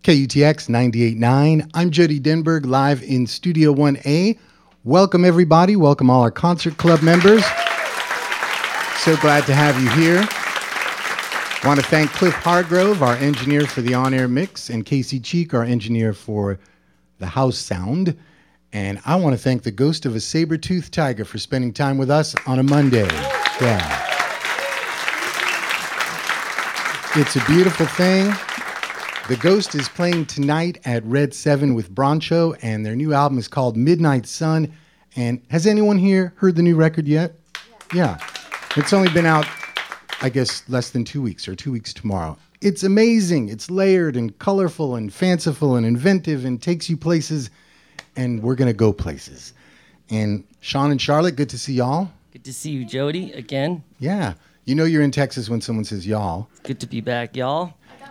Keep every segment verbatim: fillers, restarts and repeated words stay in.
K U T X ninety-eight point nine. I'm Jody Denberg, live in Studio one A. Welcome, everybody. Welcome all our concert club members. So glad to have you here. Want to thank Cliff Hargrove, our engineer for the on-air mix, and Casey Cheek, our engineer for the house sound. And I want to thank the ghost of a saber-toothed tiger for spending time with us on a Monday. Yeah. It's a beautiful thing. The Ghost is playing tonight at Red seven with Broncho, and their new album is called Midnight Sun. And has anyone here heard the new record yet? Yeah. yeah. It's only been out, I guess, less than two weeks, or two weeks tomorrow. It's amazing. It's layered and colorful and fanciful and inventive and takes you places, and we're going to go places. And Sean and Charlotte, good to see y'all. Good to see you, Jody, again. Yeah. You know you're in Texas when someone says y'all. Good to be back, y'all.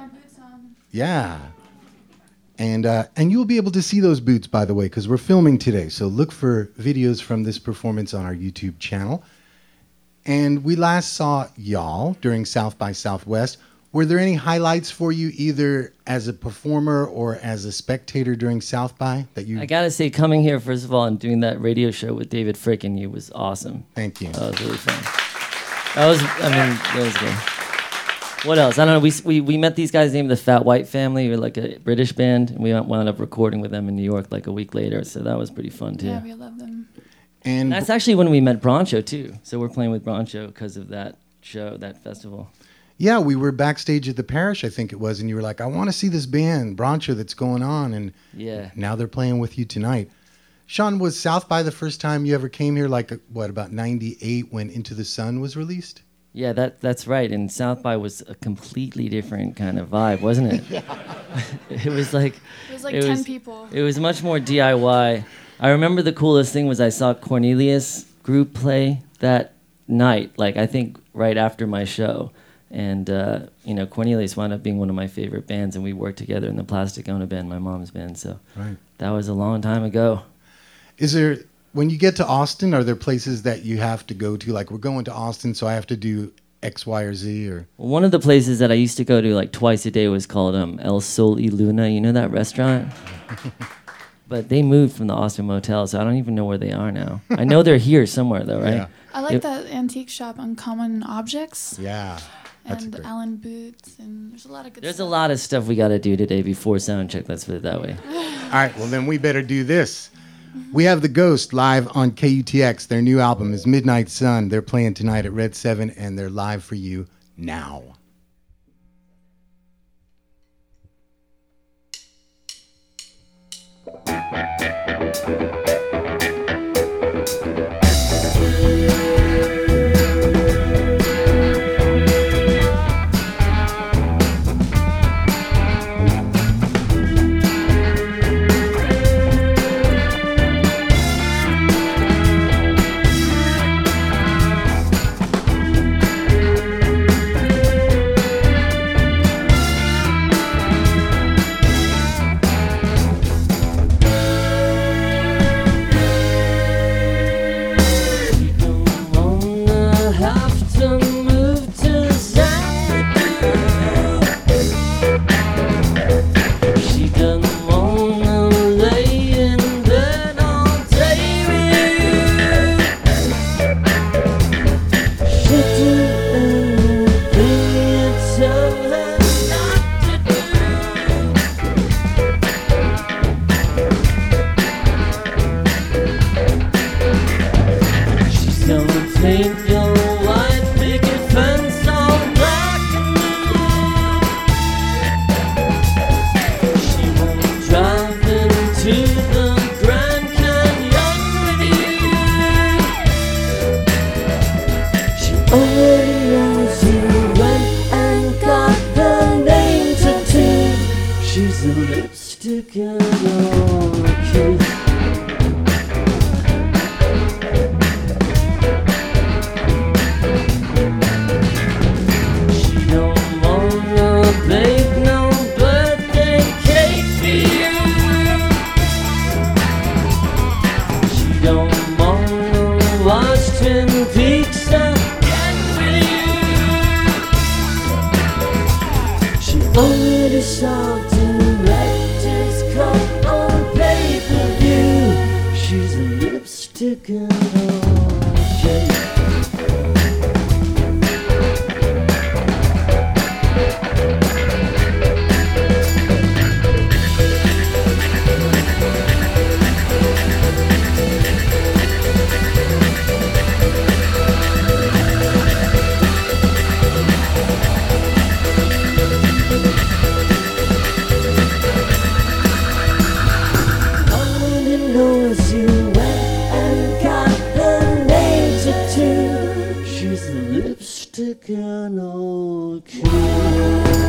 Yeah. And uh, and you'll be able to see those boots, by the way, because we're filming today. So look for videos from this performance on our YouTube channel. And we last saw y'all during South by Southwest. Were there any highlights for you, either as a performer or as a spectator during South by that you? I gotta say, coming here first of all and doing that radio show with David Frick and you was awesome. Thank you. That was really fun. That was, I mean, that was good. What else? I don't know. We, we we met these guys named the Fat White Family. We're like a British band, and we wound up recording with them in New York like a week later. So that was pretty fun too. Yeah, we love them. And that's actually when we met Broncho too. So we're playing with Broncho because of that show, that festival. Yeah, we were backstage at the Parish, I think it was, and you were like, "I want to see this band, Broncho, that's going on." And yeah, now they're playing with you tonight. Sean, was South by the first time you ever came here? Like what, about ninety-eight when Into the Sun was released? Yeah, that that's right. And South by was a completely different kind of vibe, wasn't it? Yeah. It was like it was like it ten was, people. It was much more D I Y. I remember the coolest thing was I saw Cornelius group play that night, like I think right after my show. And uh, you know, Cornelius wound up being one of my favorite bands, and we worked together in the Plastic Ona band, my mom's band. So right. That was a long time ago. Is there? When you get to Austin, are there places that you have to go to? Like, we're going to Austin, so I have to do X, Y, or Z? Or well, one of the places that I used to go to like twice a day was called um, El Sol y Luna. You know that restaurant? But they moved from the Austin Motel, so I don't even know where they are now. I know they're here somewhere, though, right? Yeah. I like it, that antique shop, Uncommon Objects. Yeah. That's and great. Allen Boots, and there's a lot of good There's stuff. a lot of stuff we got to do today before sound check, let's put it that way. All right, well, then we better do this. We have The Ghost live on K U T X. Their new album is Midnight Sun. They're playing tonight at Red seven, and they're live for you now. Only the salt and rain. taken okay. Taken okay.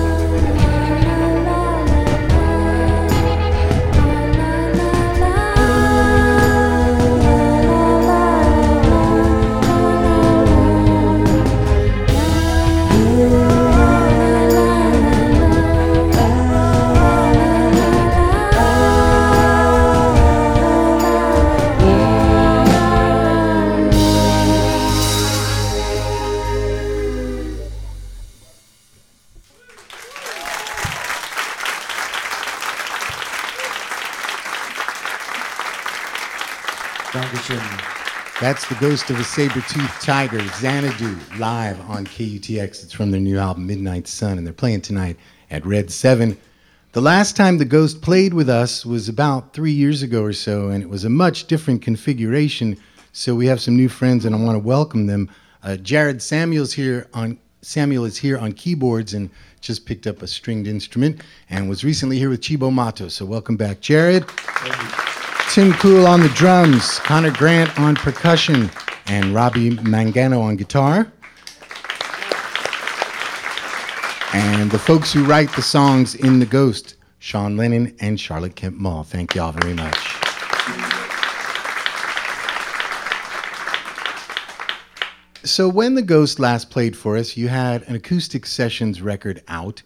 That's the Ghost of a Saber-Toothed Tiger, Xanadu, live on K U T X. It's from their new album, Midnight Sun, and they're playing tonight at Red seven. The last time the Ghost played with us was about three years ago or so, and it was a much different configuration. So we have some new friends, and I want to welcome them. Uh, Jared Samuel's here on Samuel is here on keyboards and just picked up a stringed instrument, and was recently here with Chibo Mato. So welcome back, Jared. Thank you. Tim Cool on the drums, Connor Grant on percussion, and Robbie Mangano on guitar. And the folks who write the songs in The Ghost, Sean Lennon and Charlotte Kemp Mull. Thank y'all very much. So when The Ghost last played for us, you had an acoustic sessions record out,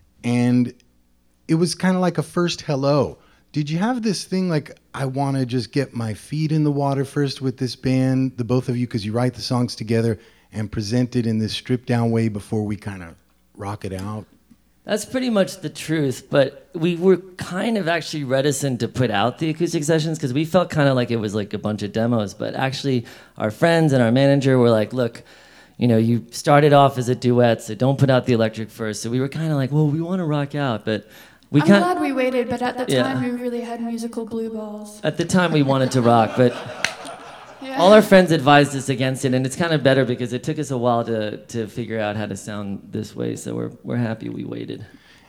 and it was kind of like a first hello. Did you have this thing like, I want to just get my feet in the water first with this band, the both of you, because you write the songs together, and present it in this stripped down way before we kind of rock it out? That's pretty much the truth, but we were kind of actually reticent to put out the acoustic sessions because we felt kind of like it was like a bunch of demos, but actually our friends and our manager were like, look, you know, you started off as a duet, so don't put out the electric first. So we were kind of like, well, we want to rock out, but we I'm can't. glad we waited, but at the Yeah. time we really had musical blue balls. At the time we wanted to rock, but Yeah. all our friends advised us against it, and it's kind of better because it took us a while to, to figure out how to sound this way, so we're we're happy we waited.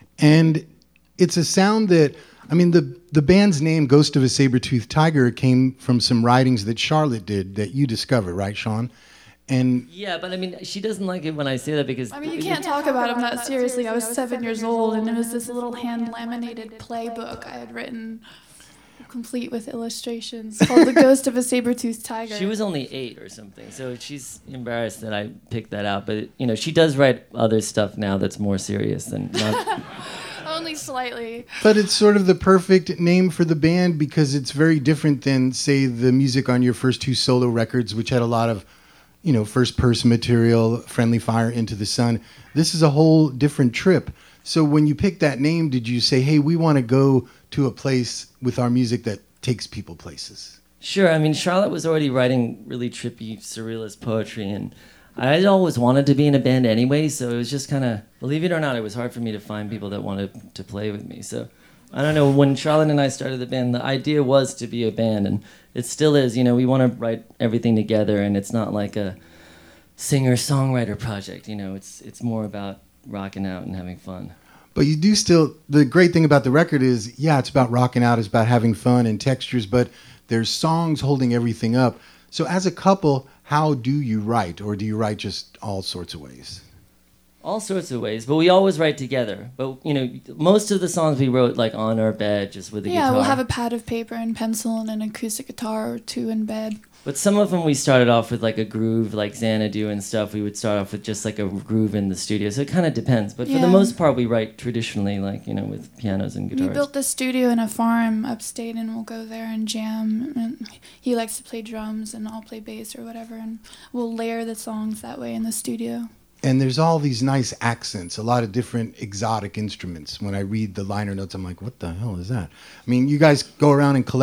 And it's a sound that, I mean, the, the band's name, Ghost of a Saber-Toothed Tiger, came from some writings that Charlotte did that you discovered, right, Sean? And Yeah, but I mean, she doesn't like it when I say that because I mean, you can't talk about him that seriously. I was seven years old, and it was this little hand-laminated playbook I had written, complete with illustrations, called The Ghost of a Saber-Toothed Tiger. she was only eight or something, so she's embarrassed that I picked that out. But you know, she does write other stuff now that's more serious than not. Only slightly. But it's sort of the perfect name for the band because it's very different than, say, the music on your first two solo records, which had a lot of, you know, first-person material, Friendly Fire, Into the Sun. This is a whole different trip. So when you picked that name, did you say, hey, we want to go to a place with our music that takes people places? Sure. I mean, Charlotte was already writing really trippy, surrealist poetry, and I had always wanted to be in a band anyway, so it was just kind of, believe it or not, it was hard for me to find people that wanted to play with me. So I don't know, when Charlotte and I started the band, the idea was to be a band, and it still is. You know, we want to write everything together, and it's not like a singer-songwriter project. You know, it's it's more about rocking out and having fun. But you do still, the great thing about the record is, yeah, it's about rocking out, it's about having fun and textures, but there's songs holding everything up. So as a couple, how do you write? Or do you write just all sorts of ways? All sorts of ways, but we always write together. But, you know, most of the songs we wrote, like, on our bed, just with a Yeah, guitar. we'll have a pad of paper and pencil and an acoustic guitar or two in bed. But some of them we started off with, like, a groove, like Xanadu and stuff. We would start off with just, like, a groove in the studio. So it kind of depends. But for the Yeah. most part, we write traditionally, like, you know, with pianos and guitars. We built the studio in a farm upstate, and we'll go there and jam. And he likes to play drums, and I'll play bass or whatever, and we'll layer the songs that way in the studio. And there's all these nice accents, a lot of different exotic instruments. When I read the liner notes, I'm like, what the hell is that? I mean, you guys go around and collect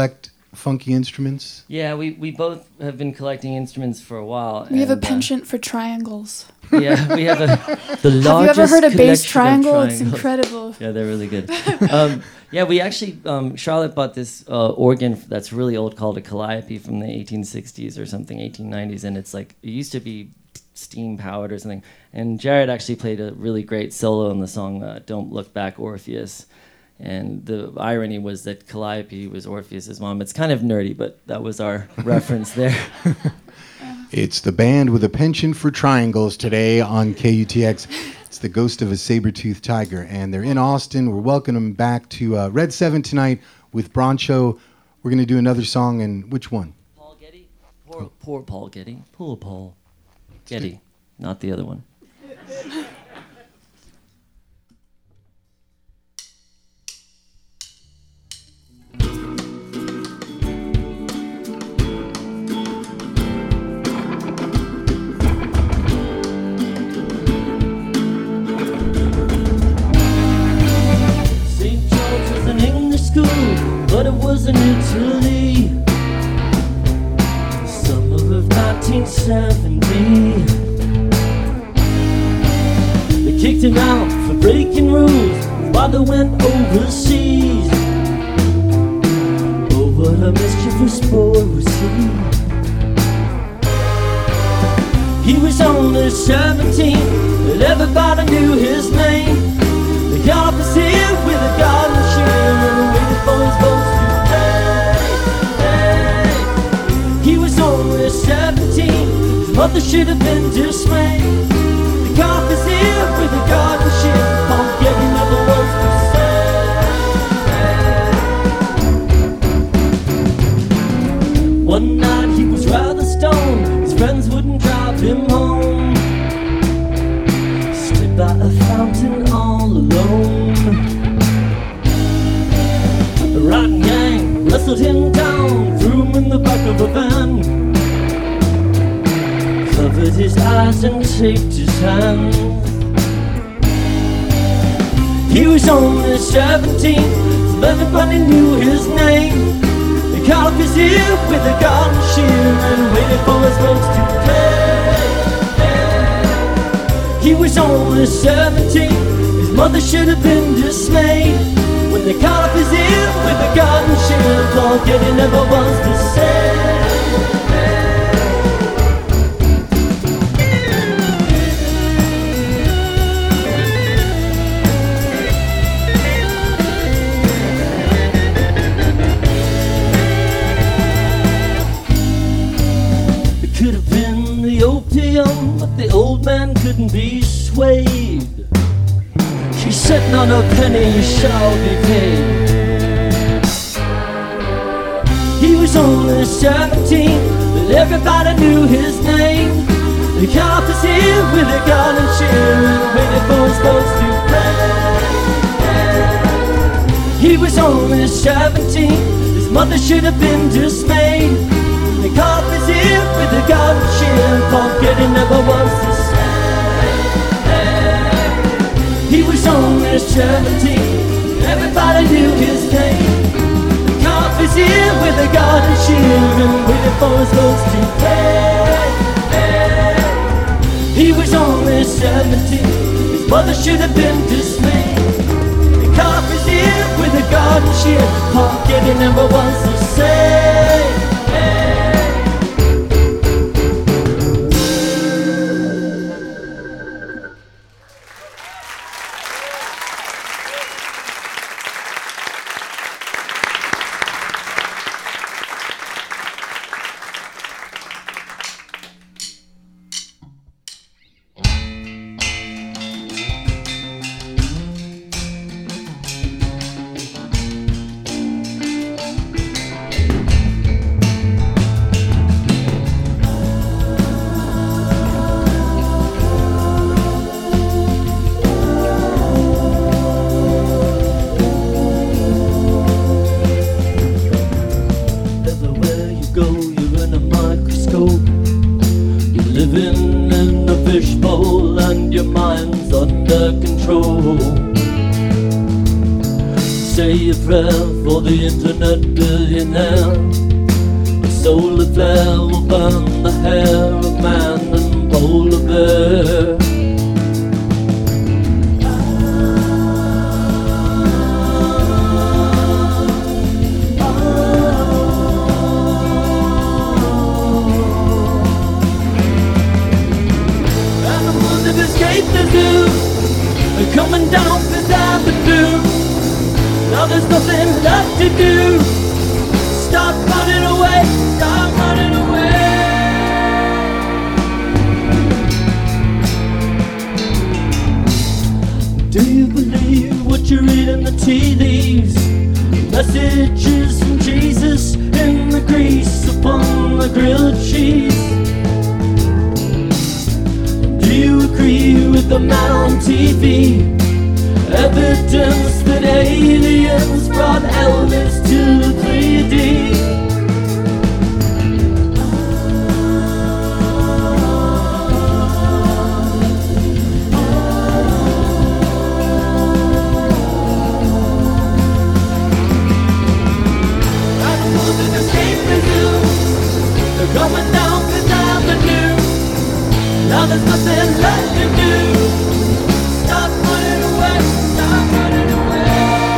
funky instruments? Yeah, we, we both have been collecting instruments for a while. We have a and, uh, penchant for triangles. Yeah, we have a the largest. Have you ever heard a bass collection of triangle? It's triangles. incredible. Yeah, they're really good. um, yeah, we actually um, Charlotte bought this uh, organ that's really old called a calliope from the eighteen sixties or something, eighteen nineties, and it's like it used to be steam powered or something. And Jared actually played a really great solo in the song uh, "Don't Look Back, Orpheus." And the irony was that Calliope was Orpheus's mom. It's kind of nerdy, but that was our reference there. It's the band with a penchant for triangles today on K U T X. It's the Ghost of a Saber-Toothed Tiger, and they're in Austin. We're welcoming them back to uh, Red seven tonight with Broncho. We're going to do another song, and which one? Paul Getty? Poor, poor Paul Getty. Poor Paul Getty, not the other one. But it was in Italy, summer of nineteen seventy. They kicked him out for breaking rules. His father went overseas. Oh, what a mischievous boy was he. He was only seventeen, but everybody knew his name. The cop was here with a garden shear and waited for his folks to pay. He was only seventeen, his mother should have been dismayed. The cop is here with a garden shear, Paul Getty never wants to say. One night he was rather stoned, his friends wouldn't drive him home. Stood by a fountain all alone. The rotten gang wrestled him down, threw him in the back of a van, covered his eyes and taped his hands. He was only seventeen, so everybody knew his name. The cop is here with a garden shear and waited for his folks to pay. He was only seventeen, his mother should have been dismayed. When the cop is here with a garden shear, Paul Getty never wants to say. It could have been the opium, but the old man couldn't be swayed. She's sitting on a penny, you shall be paid. He was only seventeen, but everybody knew his name. The cop is here with a garden shear and waited for his folks to pay. He was only seventeen, his mother should have been dismayed. The cop is here with a garden shear, Paul Getty never wants to say. He was only seventeen, everybody knew his name. The cop is here with a garden shear and waiting for his folks to pay. He was only seventeen, his mother should have been dismayed. The cop is here with a garden shear, Paul Getty never wants to say. say a prayer for the internet billionaire. A solar flare will burn the hair of man and polar bear. Animals have escaped the zoo. They're coming down Fifth Avenue. Now there's nothing left to do. Stop running away, stop running away. Do you believe what you read in the tea leaves? Messages from Jesus in the grease upon the grilled cheese. Do you agree with the man on T V? Evidence that aliens brought Elvis to three D. Animals have escaped the zoo. They're coming down Fifth Avenue. Now there's nothing left to do. Stop running away, stop running away.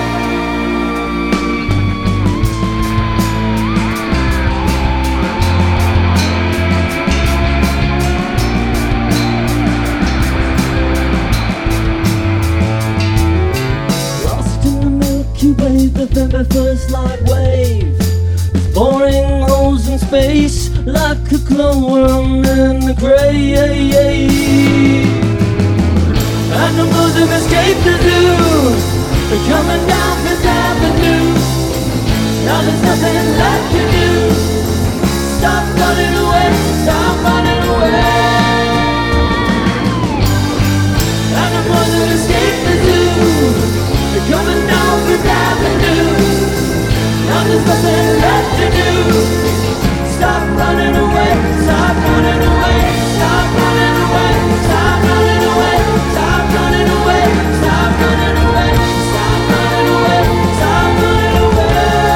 Lost in the Milky Way, the very first light wave. Boring holes in space like a glowworm in the grave. Animals have escaped the zoo. They're coming down Fifth Avenue. Now there's nothing left to do. Stop running away, stop running away. Animals have escaped the zoo. They're coming down Fifth Avenue. Now there's nothing left to do. Stop running away, stop running away, stop running away, stop running away, stop running away, stop running away, stop running away, stop running away.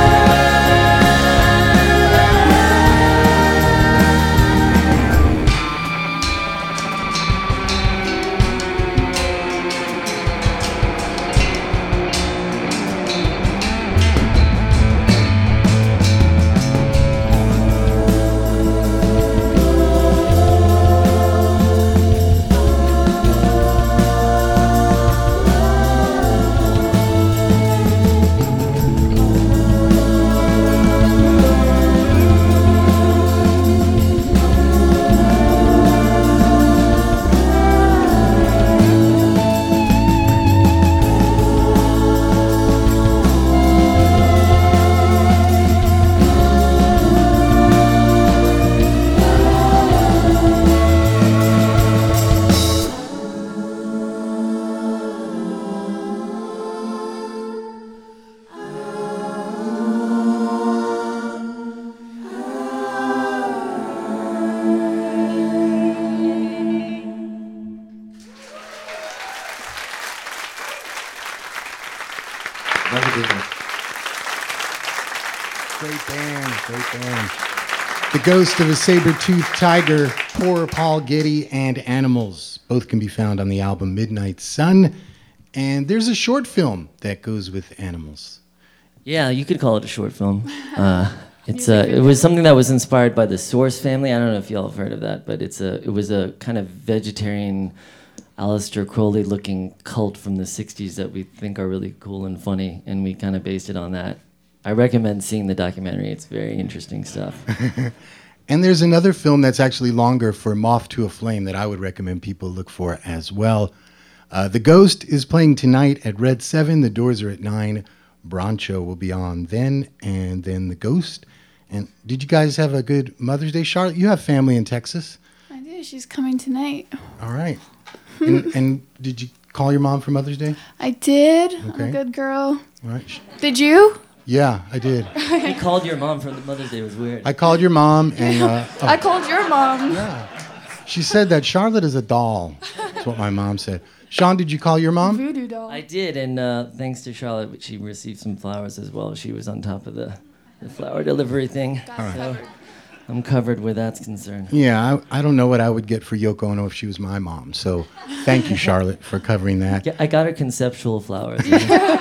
Great band, great band. The Ghost of a Saber-Toothed Tiger, Poor Paul Getty, and Animals. Both can be found on the album Midnight Sun. And there's a short film that goes with Animals. Yeah, you could call it a short film. Uh, it's uh, it was something that was inspired by the Source family. I don't know if y'all have heard of that, but it's a it was a kind of vegetarian, Aleister Crowley-looking cult from the sixties that we think are really cool and funny, and we kind of based it on that. I recommend seeing the documentary. It's very interesting stuff. And there's another film that's actually longer for Moth to a Flame that I would recommend people look for as well. Uh, the Ghost is playing tonight at Red seven. The doors are at nine. Broncho will be on then, and then The Ghost. And did you guys have a good Mother's Day? Charlotte, you have family in Texas. I do. She's coming tonight. All right. and, and did you call your mom for Mother's Day? I did. Okay. I'm a good girl. All right. Did you? Yeah, I did. He called your mom for the Mother's Day. It was weird. I called your mom, and uh, oh, I called your mom. yeah, she said that Charlotte is a doll. That's what my mom said. Sean, did you call your mom? Voodoo doll. I did, and uh, thanks to Charlotte, she received some flowers as well. She was on top of the, the flower delivery thing. Got So covered. I'm covered where that's concerned. Yeah, I, I don't know what I would get for Yoko Ono if she was my mom. So thank you, Charlotte, for covering that. Yeah, I got her conceptual flowers. It's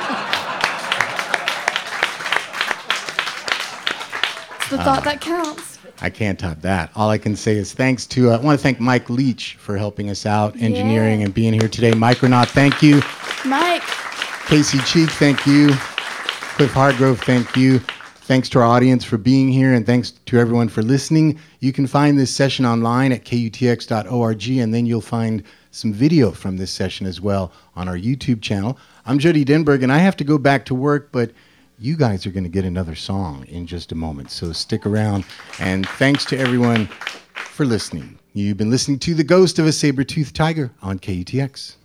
the thought that counts. I can't top that. All I can say is thanks to, uh, I want to thank Mike Leach for helping us out, engineering, Yeah. and being here today. Micronaut, thank you. Mike. Casey Cheek, thank you. Cliff Hargrove, thank you. Thanks to our audience for being here, and thanks to everyone for listening. You can find this session online at K U T X dot org, and then you'll find some video from this session as well on our YouTube channel. I'm Jody Denberg, and I have to go back to work, but you guys are going to get another song in just a moment, so stick around. And thanks to everyone for listening. You've been listening to The Ghost of a Saber-Toothed Tiger on K U T X.